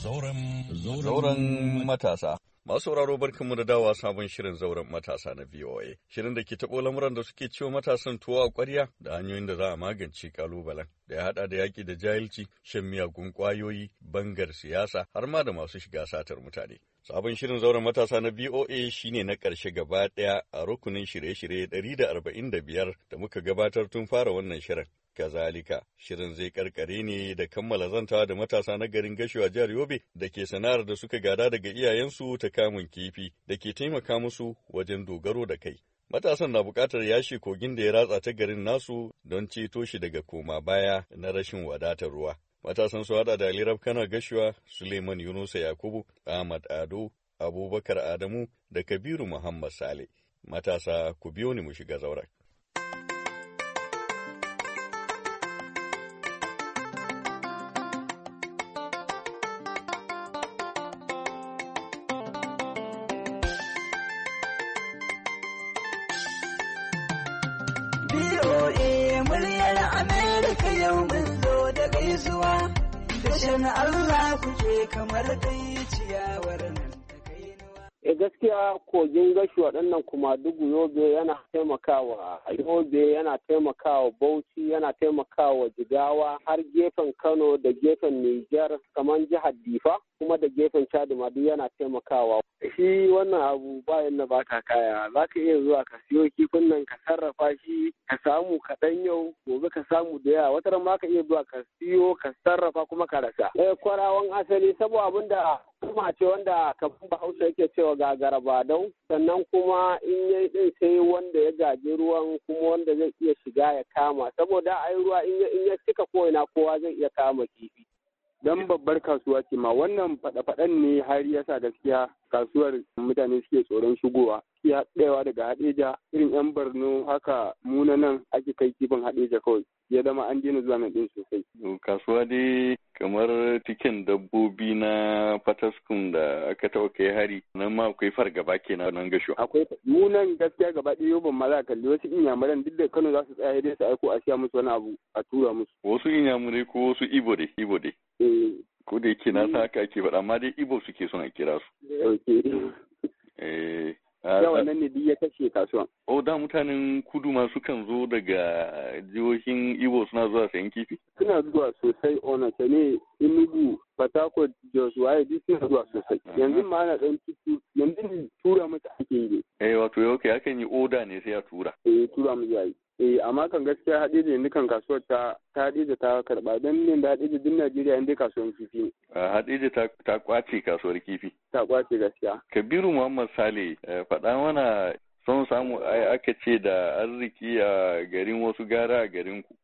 Zauren matasa. Masu sauraro barkanmu da dawa sabon shirin zauren matasa na VOA. Shirin da ke taɓo lamuran da suke ciwo matasan tuwo a ƙwarya da hanyoyin da za a magance ƙalubalen. Da ya haɗa da yaƙi da jahilci, shan miyagun ƙwayoyi, bangar siyasa, har ma da masu shiga satar mutane. Sabon shirin zauren matasa na VOA shine na ƙarshe gaba ɗaya a rukunin shirye-shirye 145 da muka gabatar tun fara wannan shirin. Kazalika, shirin zai karkare ne da kammala zantawa da matasa na garin Gashuwa jihar Yobe da ke sana'ar da suka gada daga iyayensu ta kamun kifi da ke taimaka musu wajen dogaro da kai. Matasan na buƙatar yashi kogin da ya ratsa ta garin nasu don ceto shi daga koma baya na rashin wadatar ruwa. Matasan su hada da Ali Rabkana Gashuwa, Suleiman Yunusa Yakubu, Ahmad Ado, Abubakar Adamu da Kabiru Muhammad Sale. Matasa ku biyo ni mu shiga zauren. BOA muryar Amerika yau mun zo da gaisuwa, dashen Allah kuke kamar dai ciyawar nan ta kainuwa. Gaskiya kogin gashi waɗannan kuma dugu Yobe yana taimakawa Yobe, yana taimakawa Bauchi, yana taimakawa Jigawa har gefen Kano da gefen Nijar kamar jihar Difa kuma da gefen Chad ma duk yana taimakawa. Shi wannan abu bayan na baka kaya, za ka iya zuwa ka siyo kifin nan ka sarrafa shi ka samu kaɗan yau gobe ka samu da yawa, wata ma ka iya zuwa ka siyo ka sarrafa kuma ka rasa. Kwarawan asali saboda abin da kuma ce wanda kamar Bahaushe yake cewa gagara badau, sannan kuma in yayi din sai wanda ya gaji ruwan kuma wanda zai iya shiga ya kama, saboda ai ruwa in ya cika ko ina kowa zai iya kama kifi. Dan babbar kasuwa ce ma wannan faɗa-faɗan ne har yasa gaskiya kasuwar mutane suke tsoron shigowa. Iya ɗewa daga Hadeja irin 'yan Borno haka muna nan ake kai kifin Hadeja kawai. Ya zama an daina zuwa nan ɗin sosai. Kasuwa dai kamar tiken dabbobi na Fataskun da aka taɓa kai hari nan ma akwai fargaba kenan nan Gasho. Akwai munan gaskiya gaba ɗaya yau ban ma za kalli wasu inyamuran duk da Kano za su tsaya dai su aiko a siya musu wani abu a tura musu. Wasu inyamurai ko wasu Ibo dai. Ko da yake na san haka ake faɗa amma dai Ibo suke son a kira su. Yawan nan ne duk ya kashe kasuwan. Da mutanen kudu ma sukan zo daga jihohin Ibo suna zuwa sayan kifi? Suna zuwa sosai Onitsha ne, Enugu, Port Harcourt, Jos, waye duk suna zuwa sosai. Yanzu ma ana ɗan yanzu ne tura mata ake yi. Wato yau kai akan yi oda ne sai a tura. Tura mu yayi. Amma kan gaskiya Hadeja yanzu kan kasuwar ta Hadeja ta karɓa don ne da Hadeja duk Najeriya inda kasuwar kifi ne. Hadeja ta kwace kasuwar kifi. Ta kwace gaskiya. Kabiru Muhammad Sale faɗa mana son samu aka ce da arziki a garin wasu gara a garin ku.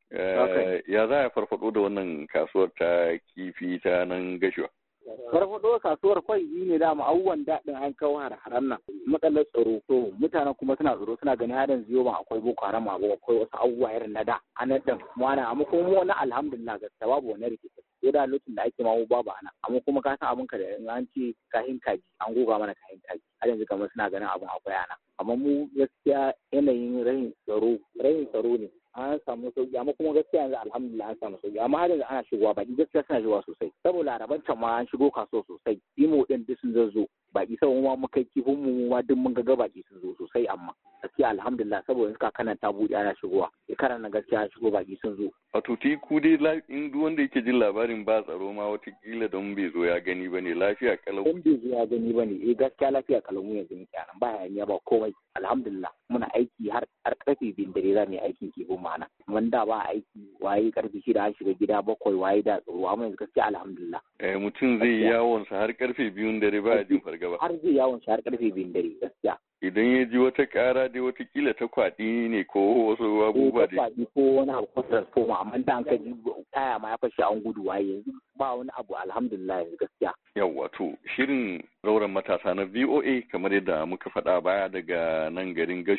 Ya za a farfado da wannan kasuwar ta kifi ta nan Gashuwa? Farfaɗo kasuwar kwai ne da abubuwan daɗin an kawo har-haren nan matsalar tsaro, to mutanen kuma suna tsaro suna ganin harin ziyo ban akwai boko haram akwai wasu abubuwa irin na da an dan mana amma kuma mu wani alhamdulillah gaskiya babu wani rikici sai da lokacin da ake mamu babu ana amma kuma ka san abin ka da an ce kahin kaji an goga mana kahin kaji har yanzu kamar suna ganin abin akwai ana amma mu gaskiya yanayin rahin tsaro ne an samu sauki amma kuma gaskiya yanzu alhamdulillah an samu sauki amma har yanzu ana shigowa baki gaskiya suna shigowa sosai saboda larabancan ma an shigo kasuwa sosai imo din duk sun zo baki saboda ma muka kifin mu ma duk mun ga baki sun zo sosai amma gaskiya alhamdulillah saboda suka kanan ta buɗe ana shigowa shekaran nan gaskiya an shigo baki sun zo. Wato ku dai in duk wanda yake jin labarin ba tsaro ma watakila don bai zo ya gani ba ne lafiya kalau. Don bai zo ya gani ba ne gaskiya lafiya kalau mu yanzu muke nan ba hayaniya ba komai alhamdulillah muna aiki har karfe 2 dare za mu yi aikin kifin mana mun da ba aiki waye karfe 6 an shiga gida 7 waye da tsaro amma yanzu gaskiya alhamdulillah. Mutum zai yi yawon sa har karfe 2 dare ba a jin fargaba. Har zai yawon sa har karfe 2 dare gaskiya. Idan ya ji wata ƙara dai watakila ta kwaɗi ne ko wasu abubuwa dai. Kwaɗi ko wani abu ko transformer amma da an ka ji taya ma ya fashe an gudu waye yanzu ba wani abu alhamdulillah yanzu gaskiya. Yawwa to shirin zauren matasa na VOA kamar yadda muka faɗa baya daga nan garin Gashuwa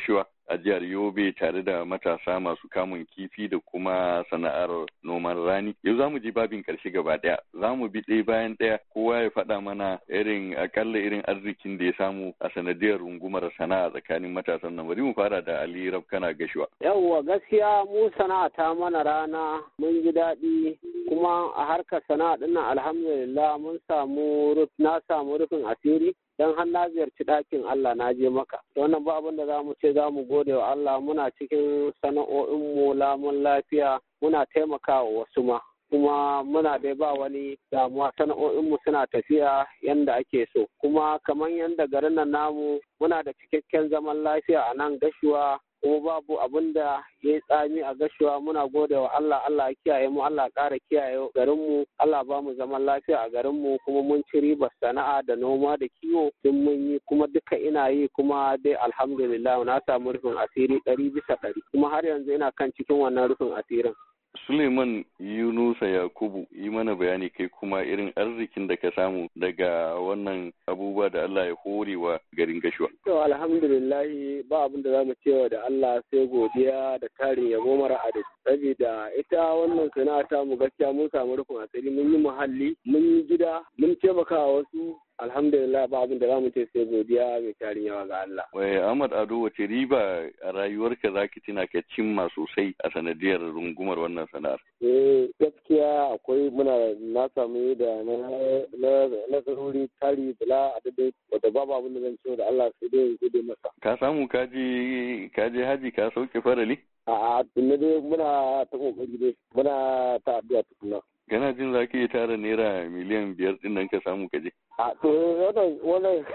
a jihar Yobe tare da matasa masu kamun kifi da kuma sana'ar noman rani. Yau za mu ji babin karshe gaba ɗaya. Za mu bi ɗaya bayan ɗaya kowa ya faɗa mana akalla irin arzikin da ya samu a sanadiyar rungumar sana'a tsakanin matasan nan. Bari mu fara da Ali Rabkana Gashuwa. Yawwa gaskiya mu sana'a ta mana rana mun ji daɗi kuma a harkar sana'a ɗin nan alhamdulillah na samu rufin asiri. Dan har na ziyarci ɗakin Allah na je maka. Wannan ba abin da za mu ce za mu gode wa Allah muna cikin sana'o'inmu lamun lafiya muna taimakawa wasu ma. Kuma muna dai ba wani damuwa sana'o'inmu suna tafiya yanda ake so. Kuma kamar yanda garin nan namu muna da cikakken zaman lafiya a nan Gashuwa. Kuma babu abin da ya yi tsami a Gashuwa muna gode wa Allah ya kiyaye mu Allah ƙara kiyaye garinmu Allah ba mu zaman lafiya a garinmu kuma mun ci ribar sana'a da noma da kiwo sun mun yi kuma duka ina yi kuma dai alhamdulillah na samu rufin asiri 100% kuma har yanzu ina kan cikin wannan rufin asirin. Suleiman Yunusa Yakubu yi mana bayani kai kuma irin arzikin da ka samu daga wannan abubuwa da Allah ya hore wa garin Gashuwa. To alhamdulillah ba abin da zamu cewa da Allah sai godiya da tarin yabo mara adadi. Saboda ita wannan sana'a ta mu gaskiya mun samu rufin asiri mun yi muhalli mun yi gida mun taimaka wasu alhamdulillah ba abin da za mu ce sai godiya mai tarin yawa ga Allah. Wai Ahmad Ado wace riba a rayuwarka za ki tuna ka cimma sosai a sanadiyar rungumar wannan sana'ar? Gaskiya akwai na samu da nasarori tari bila adadai wadda babu abin da zan ce da Allah sai dai gode masa. Ka samu ka je haji ka sauke farali? A'a tunne dai muna ta kokari dai muna ta addu'a tukuna. Kana jin za ka iya tara naira miliyan 5 din nan ka samu ka je? A to wannan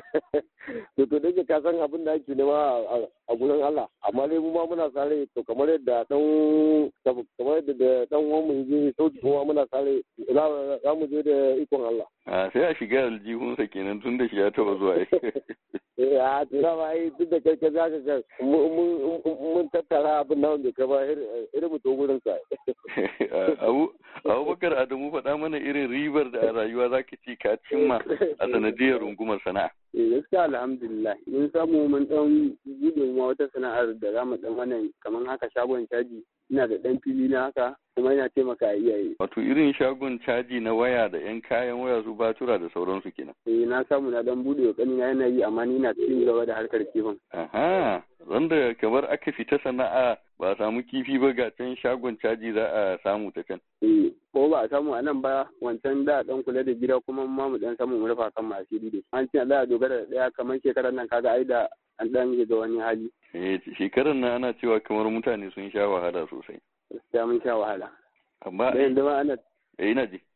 to da ka san abin da ake nema a gurin Allah amma dai mu ma muna sare to kamar yadda dan uwan mu je sauki kuma muna sare za mu je da ikon Allah. A sai a shiga aljihunsa kenan tun da shi ya taba zuwa a tura ba yi duk da kai ka za ka mun tattara abin nan da ka ba irin mu to gurin sa. Abubakar Adamu faɗa mana irin ribar da a rayuwa za ka ci ka cimma a sanadiyar rungumar sana'a. Gaskiya alhamdulillah mun samu mun dan gudun wata sana'ar da za mu dan wannan kamar haka shagon caji ina da dan fili na haka kuma ina taimaka iyaye. Wato irin shagon caji na waya da yan kayan waya su batura da sauransu kenan. Na samu na dan bude wa kanina yana yi amma ni na cikin gaba da harkar kifin. Aha, wanda kamar aka fita sana'a ba a samu kifi ba ga can shagon caji za a samu ta can. Ko ba a samu a nan ba wancan da dan kula da gida kuma ma mu dan samu mu rufa kan asiri dai. An ce za a dogara da daya kamar shekarar nan kaga ai da an dan ga wani hali. Shekarar nan ana cewa kamar mutane sun sha wahala sosai. Gaskiya mun sha wahala. Amma yanzu ma ana ina ji.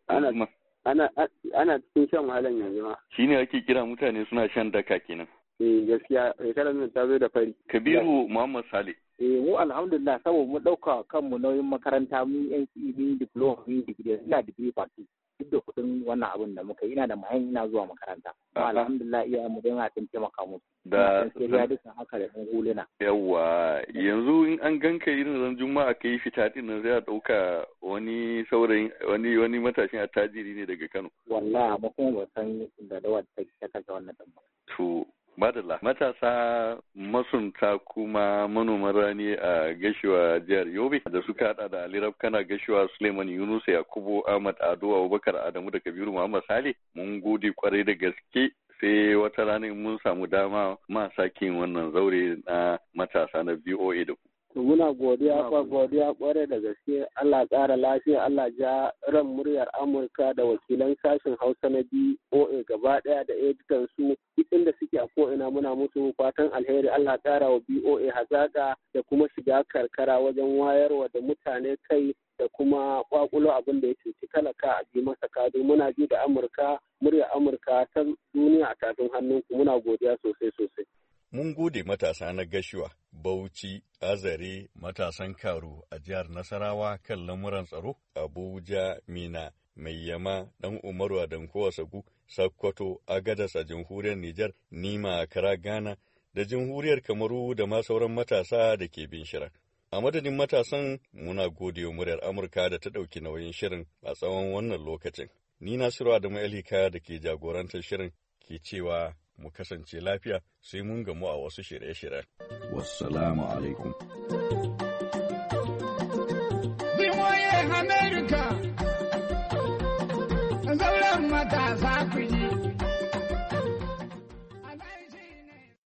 Ana cikin shan wahalan yanzu ma. Shine ake kira mutane suna shan daka kenan. Gaskiya shekarar nan ta zo da fari. Kabiru Muhammad Sale. Mu alhamdulillah saboda mu ɗauka kanmu nauyin makaranta mun NCE diploma mun digiri ina digiri party duk da kuɗin wannan abin da muka yi ina da mayan ina zuwa makaranta. Alhamdulillah iya mu dai na taimaka musu. Da ya duka haka da ɗan huluna. Yawwa yanzu in an ganka irin ran juma'a kai fita din nan zai ɗauka wani saurayin wani matashin attajiri ne daga Kano. Wallahi amma kuma ba san da dawar ta kasa wannan ɗan ba. To madalla matasa masunta kuma manoman rani a Gashuwa jihar Yobe da suka hada da Ali Rabkana Gashuwa, Suleiman Yunus Yakubu, Ahmad Ado, Abubakar Adamu da Kabiru Muhammad Sale mun gode kwarai da gaske sai wata rana mun samu dama ma sake wannan zaure na matasa na VOA da ku. Muna godiya kwarai da gaske Allah ƙara lafiya Allah ja ran muryar Amurka da wakilan sashen Hausa na BOA gaba ɗaya da editan su inda suke a ko'ina muna musu fatan alheri Allah ƙara wa BOA hazaƙa da kuma shiga karkara wajen wayarwa da mutane kai da kuma kwakulo abin da ya cuci talaka a ji masa kado muna ji da muryar Amurka ta duniya a tafin hannunku muna godiya sosai. Mun gode matasa na Gashuwa, Bauchi, Azare, matasan Karu a jihar Nasarawa kan lamuran tsaro, Abuja, Mina, Mayyama, Dan Umaru a Dankowa Sagu, Sakkwato, Agadas a jamhuriyar Nijar, Nima a Kara Ghana, da jamhuriyar Kamaru da ma sauran matasa da ke bin shirin. A madadin matasan muna gode wa muryar Amurka da ta ɗauki nauyin shirin a tsawon wannan lokacin. Ni Nasiru Adamu Elika da ke jagorantar shirin ke cewa mu kasance lafiya sai mun gamu a wasu shirye-shiryen. Wassalamu alaikum. America